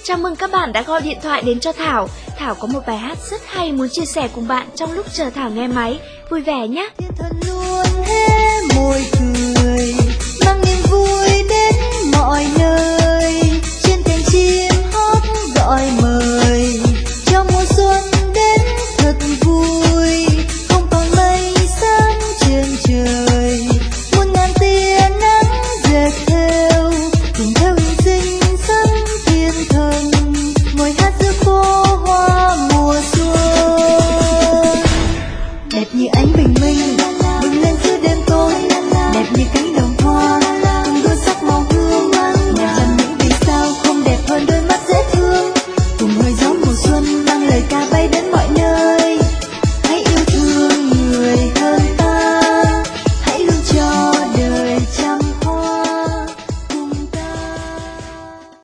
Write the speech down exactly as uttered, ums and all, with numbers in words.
Chào mừng các bạn đã gọi điện thoại đến cho Thảo. Thảo có một bài hát rất hay muốn chia sẻ cùng bạn trong lúc chờ Thảo nghe máy. Vui vẻ nhé! Thiên thần luôn hé môi cười